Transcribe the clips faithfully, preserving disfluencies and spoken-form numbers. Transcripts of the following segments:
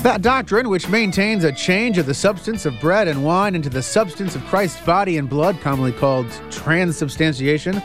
That doctrine, which maintains a change of the substance of bread and wine into the substance of Christ's body and blood, commonly called transubstantiation,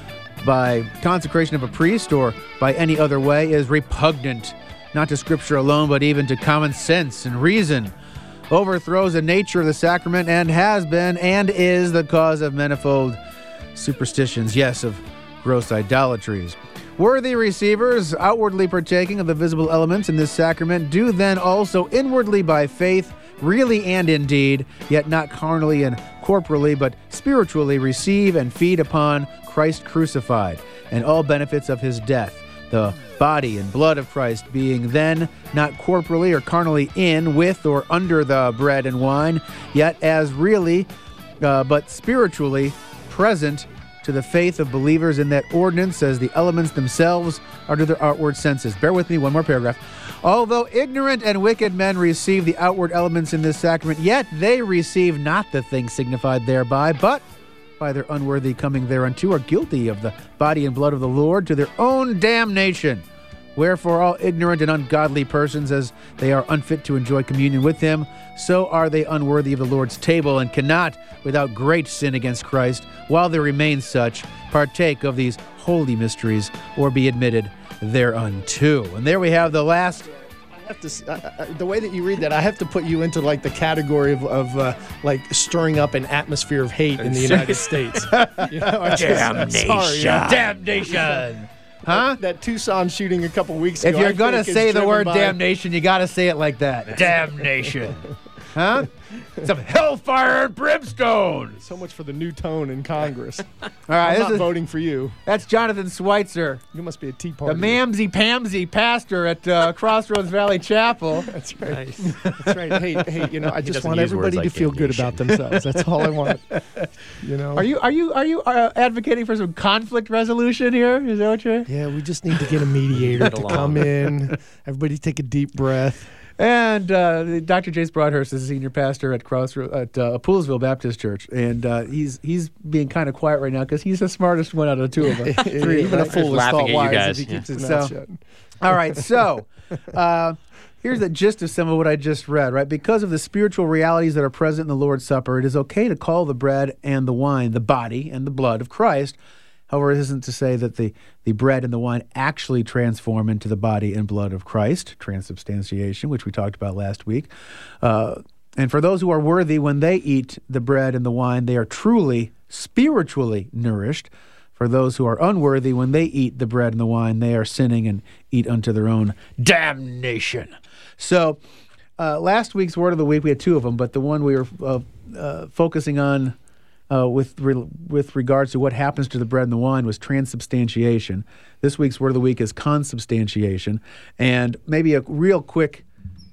by consecration of a priest or by any other way, is repugnant, not to Scripture alone, but even to common sense and reason, overthrows the nature of the sacrament, and has been and is the cause of manifold superstitions, yes, of gross idolatries. Worthy receivers, outwardly partaking of the visible elements in this sacrament, do then also inwardly by faith, really and indeed, yet not carnally and corporally, but spiritually receive and feed upon Christ crucified, and all benefits of his death, the body and blood of Christ being then not corporally or carnally in, with, or under the bread and wine, yet as really, uh, but spiritually present to the faith of believers in that ordinance as the elements themselves are to their outward senses. Bear with me, one more paragraph. Although ignorant and wicked men receive the outward elements in this sacrament, yet they receive not the things signified thereby, but by their unworthy coming thereunto are guilty of the body and blood of the Lord to their own damnation. Wherefore all ignorant and ungodly persons, as they are unfit to enjoy communion with him, so are they unworthy of the Lord's table, and cannot, without great sin against Christ, while they remain such, partake of these holy mysteries, or be admitted thereunto. And there we have the last... I have to, uh, the way that you read that, I have to put you into like the category of, of uh, like stirring up an atmosphere of hate in the United States. You know, I just, Damnation! Sorry, yeah. Damnation! Huh? That, that Tucson shooting a couple weeks ago. If you're I going to think is say the driven word by- damnation, you got to say it like that. Damnation. Huh? Some hellfire and brimstone. So much for the new tone in Congress. All right, I'm this not is, that's for you. That's Jonathan Schweitzer, You must be a Tea the Party. mamsy pamsy pastor at uh, Crossroads Valley Chapel. That's right. Nice. That's right. Hey, hey, you know, I just doesn't want use words everybody like to feel good damnation. about themselves. That's all I want. You know. Are you are you are you uh, advocating for some conflict resolution here? Is that what you're? Yeah, we just need to get a mediator to along. come in. Everybody take a deep breath. And uh, Doctor Jace Broadhurst is a senior pastor at Crossroads at uh, Poolsville Baptist Church, and uh, he's he's being kind of quiet right now because he's the smartest one out of the two of us. Three, Even right? a fool is laughing thought at you wise guys, if he yeah. keeps his So- mouth shut. All right, so uh, here's the gist of some of what I just read, right? Because of the spiritual realities that are present in the Lord's Supper, it is okay to call the bread and the wine the body and the blood of Christ. However, it isn't to say that the, the bread and the wine actually transform into the body and blood of Christ, transubstantiation, which we talked about last week. Uh, and for those who are worthy, when they eat the bread and the wine, they are truly spiritually nourished. For those who are unworthy, when they eat the bread and the wine, they are sinning and eat unto their own damnation. So uh, last week's word of the week, we had two of them, but the one we were uh, uh, focusing on uh, with re- with regards to what happens to the bread and the wine was transubstantiation. This week's word of the week is consubstantiation. And maybe a real quick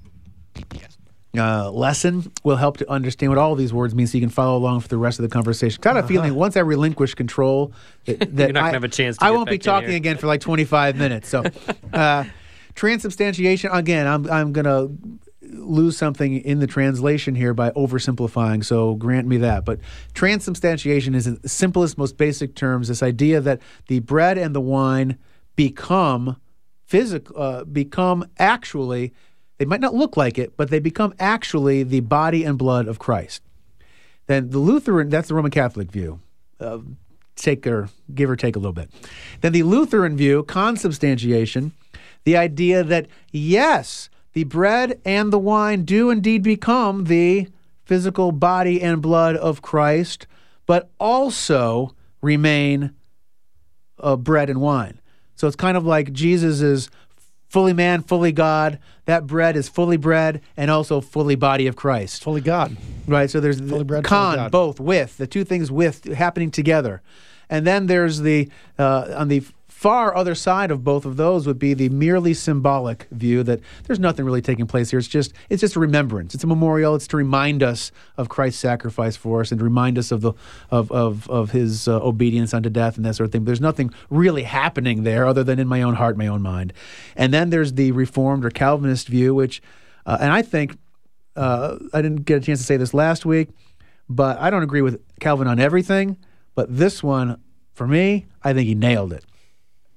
uh, lesson will help to understand what all of these words mean so you can follow along for the rest of the conversation. Kind of feeling once I relinquish control that, that You're not I, gonna have a chance to I get won't be back in talking here. again for like twenty-five minutes. So uh, transubstantiation, again, I'm, I'm going to lose something in the translation here by oversimplifying, so grant me that. But transubstantiation is in the simplest, most basic terms, this idea that the bread and the wine become physical, uh, become actually, they might not look like it, but they become actually the body and blood of Christ. Then the Lutheran, that's the Roman Catholic view, uh, take or give or take a little bit. Then the Lutheran view, consubstantiation, the idea that yes, the bread and the wine do indeed become the physical body and blood of Christ, but also remain uh, bread and wine. So it's kind of like Jesus is fully man, fully God. That bread is fully bread and also fully body of Christ. Fully God. Right, so there's Fully the bread, fully con, God. both, with, the two things with happening together. And then there's the, uh, on the far other side of both of those would be the merely symbolic view that there's nothing really taking place here. It's just it's just a remembrance. It's a memorial. It's to remind us of Christ's sacrifice for us and to remind us of the of of, of his uh, obedience unto death and that sort of thing. But there's nothing really happening there other than in my own heart, my own mind. And then there's the Reformed or Calvinist view, which, uh, and I think, uh, I didn't get a chance to say this last week, but I don't agree with Calvin on everything. But this one, for me, I think he nailed it.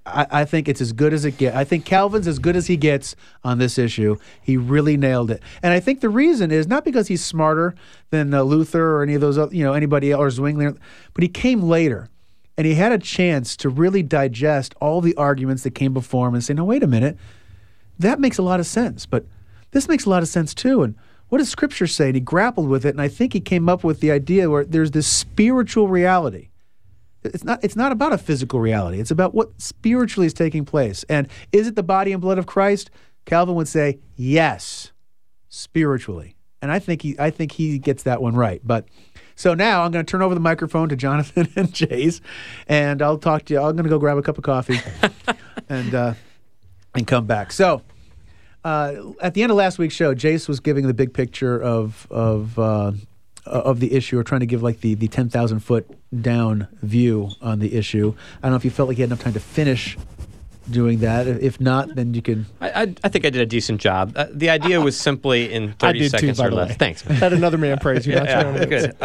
I, I think it's as good as it gets. I think Calvin's as good as he gets on this issue. He really nailed it. And I think the reason is not because he's smarter than uh, Luther or any of those, other, you know, anybody else, or Zwingli, but he came later. And he had a chance to really digest all the arguments that came before him and say, no, wait a minute, that makes a lot of sense. But this makes a lot of sense too. And what does Scripture say? And he grappled with it. And I think he came up with the idea where there's this spiritual reality. It's not, it's not about a physical reality. It's about what spiritually is taking place. And is it the body and blood of Christ? Calvin would say, yes, spiritually. And I think he, I think he gets that one right. But so now I'm going to turn over the microphone to Jonathan and Jace, and I'll talk to you. I'm going to go grab a cup of coffee and uh, and come back. So uh, at the end of last week's show, Jace was giving the big picture of of uh, of the issue, or trying to give like the the ten thousand foot down view on the issue. I don't know if you felt like you had enough time to finish doing that. If not, then you can. I, I, I think I did a decent job. Uh, the idea was simply in thirty I did seconds too, by or the less. way. Thanks, man. Let another man praise you. yeah, Not yeah, good.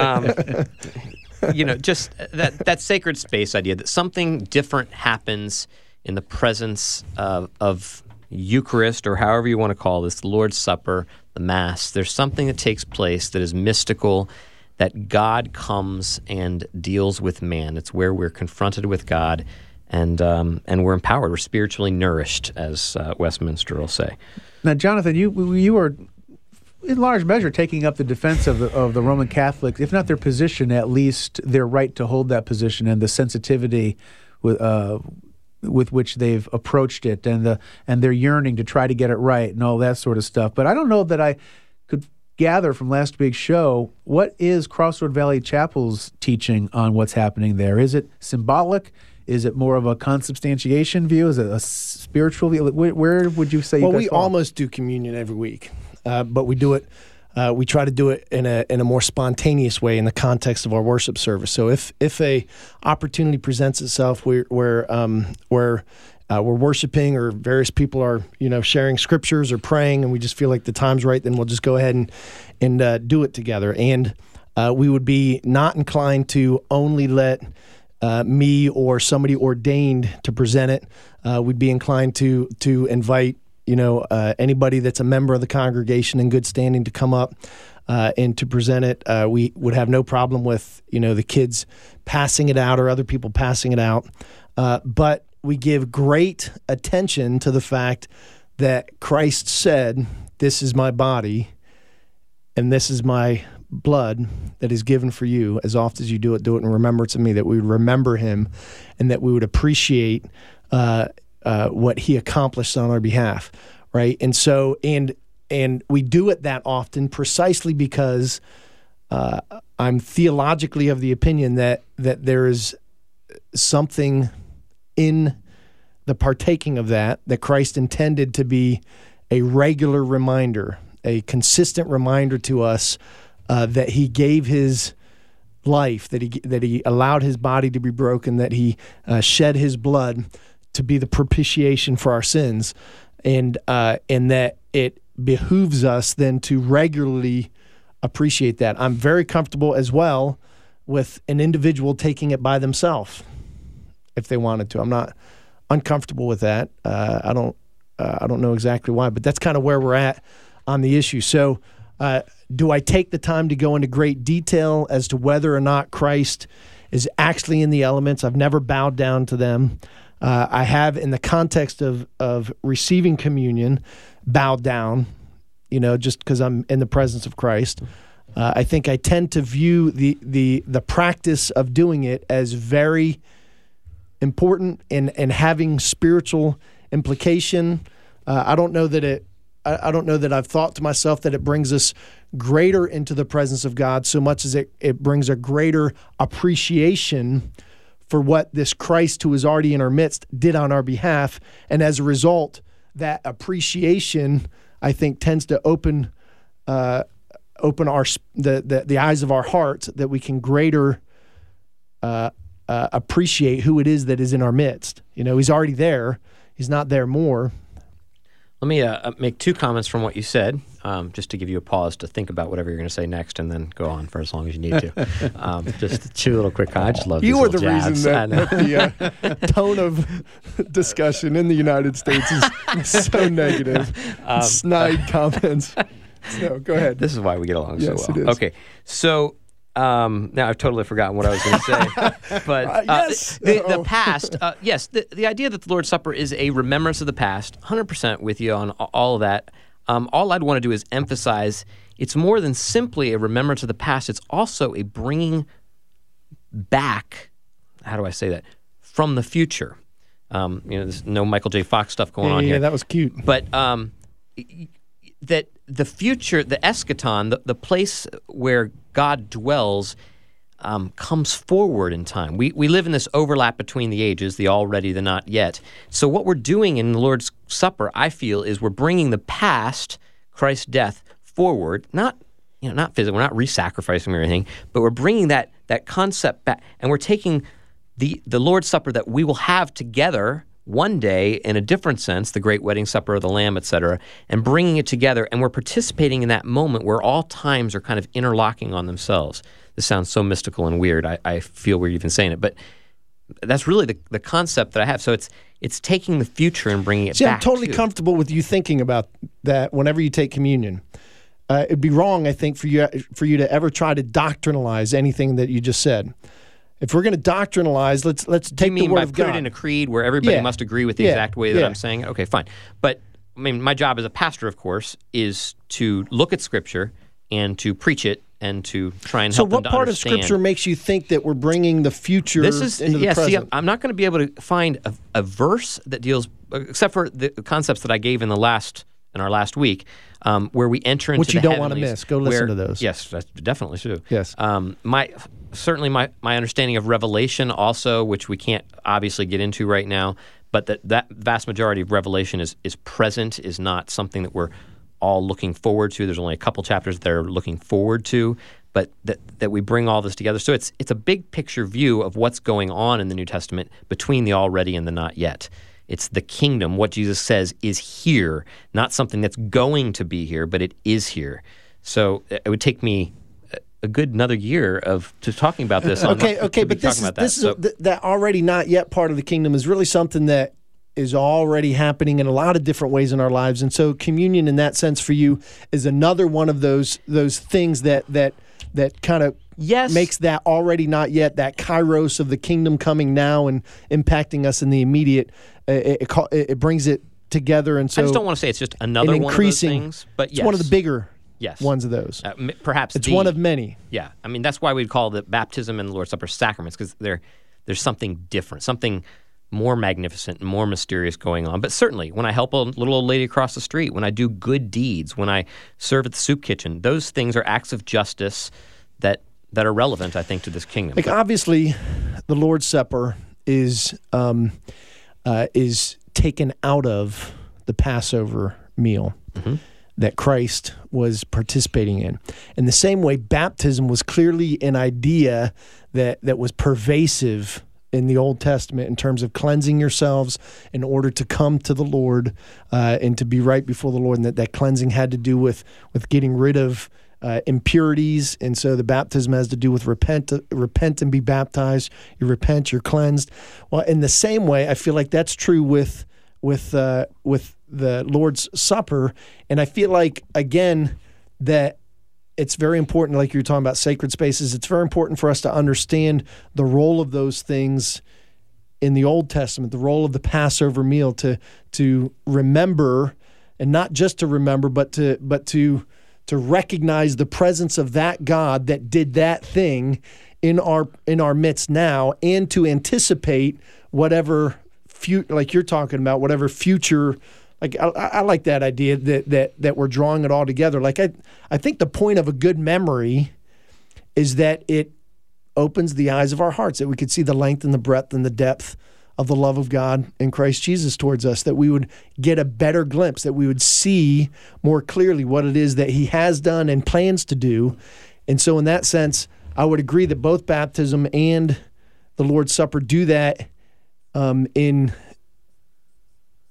Um, you know, just that that sacred space idea that something different happens in the presence of, of Eucharist, or however you want to call this, the Lord's Supper, the Mass. There's something that takes place that is mystical, that God comes and deals with man. It's where we're confronted with God. And um, and we're empowered. We're spiritually nourished, as uh, Westminster will say. Now, Jonathan, you you were in large measure taking up the defense of the of the Roman Catholics, if not their position, at least their right to hold that position, and the sensitivity with uh, with which they've approached it, and the and their yearning to try to get it right, and all that sort of stuff. But I don't know that I could gather from last week's show, what is Crossroad Valley Chapel's teaching on what's happening there? Is it symbolic? Is it more of a consubstantiation view? Is it a spiritual view? Where, where would you say you Well, guys we fall? almost do communion every week, uh, but we do it. Uh, we try to do it in a in a more spontaneous way in the context of our worship service. So if if a opportunity presents itself where where um, where uh, we're worshiping, or various people are you know sharing scriptures or praying, and we just feel like the time's right, then we'll just go ahead and and uh, do it together. And uh, we would be not inclined to only let Uh, me or somebody ordained to present it. Uh, we'd be inclined to to invite you know uh, anybody that's a member of the congregation in good standing to come up uh, and to present it. Uh, we would have no problem with you know the kids passing it out or other people passing it out, uh, but we give great attention to the fact that Christ said, "This is my body, and this is my blood that is given for you. As often as you do it, do it in remembrance of me." That we would remember him, and that we would appreciate uh, uh, what he accomplished on our behalf, right? And so, and and we do it that often precisely because uh, I'm theologically of the opinion that that there is something in the partaking of that that Christ intended to be a regular reminder, a consistent reminder to us Uh, that he gave his life, that he that he allowed his body to be broken, that he uh, shed his blood to be the propitiation for our sins, and uh, and that it behooves us then to regularly appreciate that. I'm very comfortable as well with an individual taking it by themselves if they wanted to. I'm not uncomfortable with that. Uh, I don't uh, I don't know exactly why, but that's kind of where we're at on the issue. So. Uh, do I take the time to go into great detail as to whether or not Christ is actually in the elements? I've never bowed down to them. Uh, I have, in the context of of receiving communion, bowed down, you know, just because I'm in the presence of Christ. Uh, I think I tend to view the the the practice of doing it as very important and and having spiritual implication. Uh, I don't know that it. I don't know that I've thought to myself that it brings us greater into the presence of God so much as it, it brings a greater appreciation for what this Christ who is already in our midst did on our behalf. And as a result, that appreciation, I think, tends to open uh, open our the, the the eyes of our hearts that we can greater uh, uh, appreciate who it is that is in our midst. You know, he's already there. He's not there more. Let me uh, make two comments from what you said, um, just to give you a pause to think about whatever you're going to say next, and then go on for as long as you need to. um, just two little quick comments. I just love you these were the little jabs. reason that, that the uh, tone of discussion in the United States is so negative. Um, Snide comments. So go ahead. This is why we get along yes, so well. It is. Okay, so um, now I've totally forgotten what I was going to say. But uh, uh, yes. the, the past, uh, yes, the, the idea that the Lord's Supper is a remembrance of the past, one hundred percent with you on all of that. Um, all I'd want to do is emphasize it's more than simply a remembrance of the past. It's also a bringing back, how do I say that, from the future. Um, you know, there's no Michael J. Fox stuff going yeah, on yeah, here. that was cute. But um, that the future, the eschaton, the, the place where God dwells, um, comes forward in time. We we live in this overlap between the ages, the already, the not yet. So what we're doing in the Lord's Supper, I feel, is we're bringing the past, Christ's death, forward. Not you know, not physically. We're not re-sacrificing or anything, but we're bringing that that concept back, and we're taking the the Lord's Supper that we will have together one day in a different sense, the great wedding supper of the Lamb, et cetera, and bringing it together, and we're participating in that moment where all times are kind of interlocking on themselves. This sounds so mystical and weird. I, I feel we're even saying it, but that's really the, the concept that I have. So it's it's taking the future and bringing it See, back. I'm totally to. comfortable with you thinking about that whenever you take communion. Uh, it'd be wrong, I think, for you for you to ever try to doctrinalize anything that you just said. If we're going to doctrinalize, let's let's take you mean the word by of put God. it in a creed where everybody Yeah. must agree with the Yeah. exact way that Yeah. I'm saying it? Okay, fine. But I mean, my job as a pastor, of course, is to look at Scripture and to preach it and to try and So help what them to part of understand. Scripture makes you think that we're bringing the future This is into the yeah. See, present? I'm not going to be able to find a, a verse that deals, except for the concepts that I gave in the last in our last week, um, where we enter into Which you the don't wanna heavenlies, miss. Go listen where- to those. Yes, that's definitely true. Yes. Um, my certainly my my understanding of Revelation also, which we can't obviously get into right now, but that that vast majority of Revelation is is present, is not something that we're all looking forward to. There's only a couple chapters that are looking forward to, but that that we bring all this together. So it's it's a big picture view of what's going on in the New Testament between the already and the not yet. It's the kingdom. What Jesus says is here, not something that's going to be here, but it is here. So it would take me a good another year of to talking about this. okay, to okay, be but this talking is about that. this is So- th- that already not yet part of the kingdom is really something that is already happening in a lot of different ways in our lives, and so communion, in that sense, for you, is another one of those those things that that that kind of Yes. makes that already not yet, that kairos of the kingdom coming now and impacting us in the immediate. Uh, it, it, ca- it brings it together, and so I just don't want to say it's just another and one increasing. of those things, but it's yes. one of the bigger yes. ones of those. Uh, m- perhaps It's the- one of many. Yeah, I mean that's why we'd call the baptism and the Lord's Supper sacraments, because there there's something different, something more magnificent and more mysterious going on. But certainly, when I help a little old lady across the street, when I do good deeds, when I serve at the soup kitchen, those things are acts of justice that that are relevant, I think, to this kingdom. Like obviously, the Lord's Supper is um, uh, is taken out of the Passover meal Mm-hmm. that Christ was participating in. In the same way, baptism was clearly an idea that that was pervasive in the Old Testament in terms of cleansing yourselves in order to come to the Lord uh, and to be right before the Lord, and that that cleansing had to do with with getting rid of Uh, impurities, and so the baptism has to do with repent, repent and be baptized. You repent, you're cleansed. Well, in the same way, I feel like that's true with with uh, with the Lord's Supper, and I feel like again that it's very important. Like you're talking about sacred spaces, it's very important for us to understand the role of those things in the Old Testament, the role of the Passover meal, to to remember, and not just to remember, but to but to to recognize the presence of that God that did that thing in our in our midst now, and to anticipate whatever fu- like you're talking about, whatever future. Like I, I like that idea that that that we're drawing it all together. Like I I think the point of a good memory is that it opens the eyes of our hearts, that we could see the length and the breadth and the depth of the love of God in Christ Jesus towards us, that we would get a better glimpse, that we would see more clearly what it is that he has done and plans to do. And so in that sense, I would agree that both baptism and the Lord's Supper do that um, in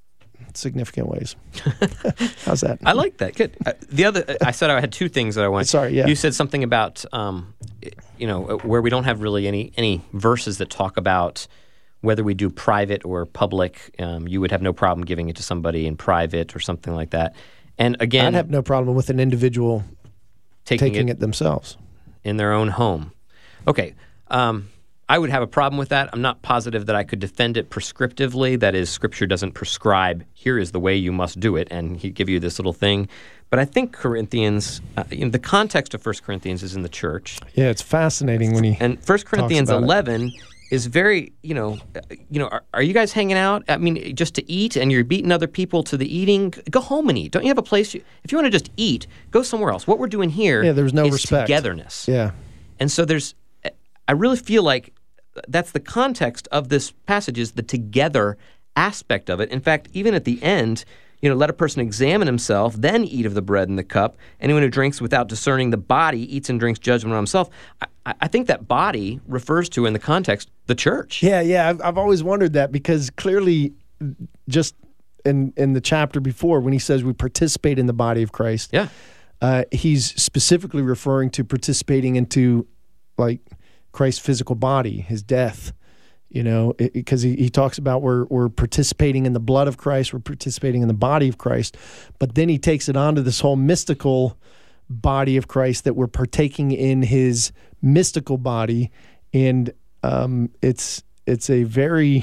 significant ways. How's that? I like that. Good. Uh, the other, I said I had two things that I wanted. Sorry, yeah. You said something about, um, you know, where we don't have really any any verses that talk about whether we do private or public. Um, you would have no problem giving it to somebody in private or something like that. And again, I'd have no problem with an individual taking, taking it, it themselves in their own home. Okay. Um, I would have a problem with that. I'm not positive that I could defend it prescriptively. That is, Scripture doesn't prescribe, here is the way you must do it, and he'd give you this little thing. But I think Corinthians, uh, you know, the context of First Corinthians is in the church. Yeah, it's fascinating when he And First Corinthians about it. eleven is very, you know, uh, you know, are, are you guys hanging out? I mean, just to eat, and you're beating other people to the eating? Go home and eat. Don't you have a place? You, if you want to just eat, go somewhere else. What we're doing here Yeah, there's no is respect. togetherness. Yeah. And so there's, I really feel like that's the context of this passage, is the together aspect of it. In fact, even at the end, you know, let a person examine himself, then eat of the bread and the cup. Anyone who drinks without discerning the body eats and drinks judgment on himself. I, I think that body refers to, in the context, the church. Yeah, yeah. I've, I've always wondered that, because clearly just in, in the chapter before, when he says we participate in the body of Christ, Yeah. uh, he's specifically referring to participating into, like, Christ's physical body, his death, you know, because he, he talks about we're, we're participating in the blood of Christ, we're participating in the body of Christ, but then he takes it on to this whole mystical body of Christ, that we're partaking in his mystical body, and um, it's it's a very,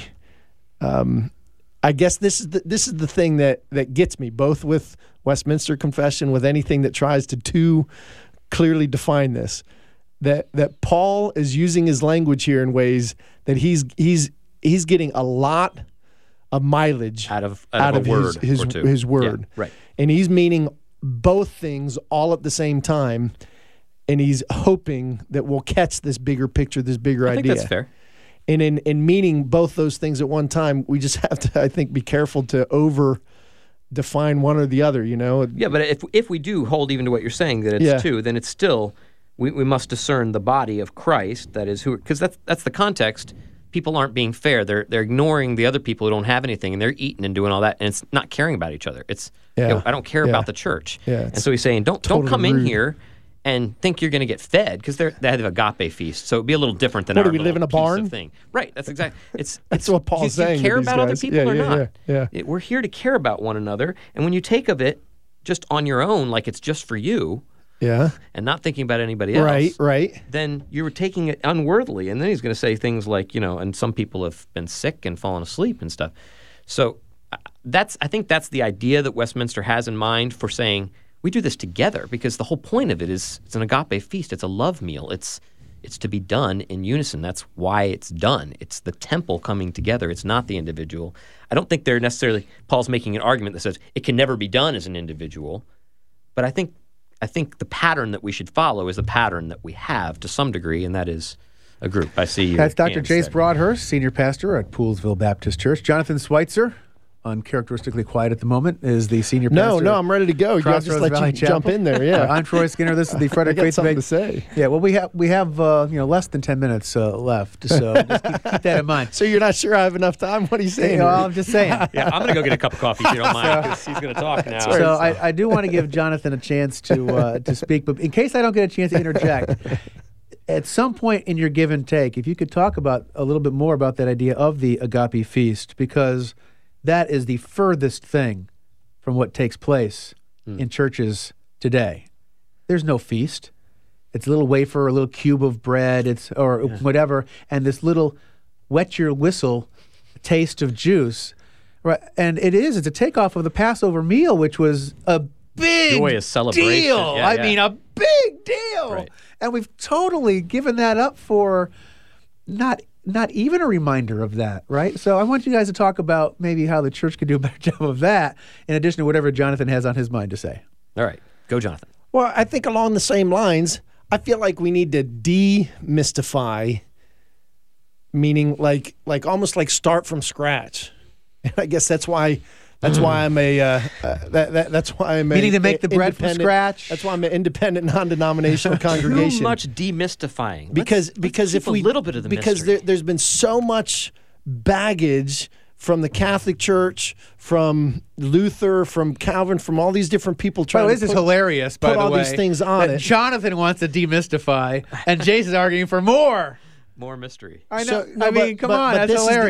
um, I guess this is the, this is the thing that, that gets me, both with Westminster Confession, with anything that tries to too clearly define this. That that Paul is using his language here in ways that he's he's he's getting a lot of mileage Out of, out of a his word his, or two. his word, Yeah, right. and he's meaning both things all at the same time, and he's hoping that we'll catch this bigger picture, this bigger I think idea. that's fair. And in in meaning both those things at one time, we just have to, I think, be careful to over define one or the other. You know? Yeah, but if if we do hold even to what you're saying, that it's Yeah. two, then it's still, we, we must discern the body of Christ, that is who, because that's that's the context. People aren't being fair. They're they're ignoring the other people who don't have anything, and they're eating and doing all that, and it's not caring about each other. It's Yeah. you know, I don't care Yeah. about the church. Yeah, and it's so he's saying, don't totally don't come in rude. here and think you're going to get fed, because they they have an agape feast, so it'd be a little different than What, our do we live little in a piece of barn? thing. Right. That's exactly. It's That's it's, what Paul's you, saying You to care these about other guys. people Yeah, or yeah, not? yeah, yeah. It- we're here to care about one another, and when you take of it just on your own, like it's just for you, Yeah. and not thinking about anybody else, Right. Right. then you were taking it unworthily. And then he's going to say things like, you know, and some people have been sick and fallen asleep and stuff. So uh, that's, I think that's the idea that Westminster has in mind for saying we do this together, because the whole point of it is it's an agape feast. It's a love meal. It's it's to be done in unison. That's why it's done. It's the temple coming together. It's not the individual. I don't think they're necessarily, Paul's making an argument that says it can never be done as an individual. But I think I think the pattern that we should follow is the pattern that we have to some degree, and that is a group. I see you. That's Doctor Jace Broadhurst, Senior Pastor at Poolesville Baptist Church. Jonathan Schweitzer, uncharacteristically quiet at the moment, is the Senior No, Pastor. no, I'm ready to go. I'll just Crossroads let Valley you jump Chapel. in there. Yeah. Uh, I'm Troy Skinner. This is the I Frederick got Bates something Debate. to say. Yeah, well, we have we have uh, you know less than ten minutes uh, left, so just keep, keep that in mind. So you're not sure I have enough time? What are you saying? You know, I'm just saying. Yeah, I'm going to go get a cup of coffee if you don't mind, because he's going to talk now. So I, I do want to give Jonathan a chance to uh, to speak, but in case I don't get a chance to interject, at some point in your give and take, if you could talk about a little bit more about that idea of the agape feast, because that is the furthest thing from what takes place Hmm. in churches today. There's no feast. It's a little wafer, a little cube of bread, it's or whatever, and this little wet your whistle taste of juice. Right, and it is. It's a takeoff of the Passover meal, which was a big Joyous celebration. deal. Yeah, I yeah. mean, a big deal. Right. And we've totally given that up for not not even a reminder of that, right? So I want you guys to talk about maybe how the church could do a better job of that, in addition to whatever Jonathan has on his mind to say. All right, go, Jonathan. Well, I think along the same lines, I feel like we need to demystify, meaning like like almost like start from scratch. And I guess that's why that's why I'm a uh, uh, that, that that's why I'm Meaning a, to make the bread from independent- scratch? That's why I'm an independent, non-denominational congregation. Too much demystifying. because Let's- let's because if keep we a little bit of the because mystery. there, there's been so much baggage from the Catholic Church, from Luther, from Calvin, from all these different people trying Oh, to this is put, hilarious, by put the all way. these things on that it. Jonathan wants to demystify, and Jason's arguing for more. More mystery. I know. So- no, I mean, but- come but- on, but that's this is the- hilarious.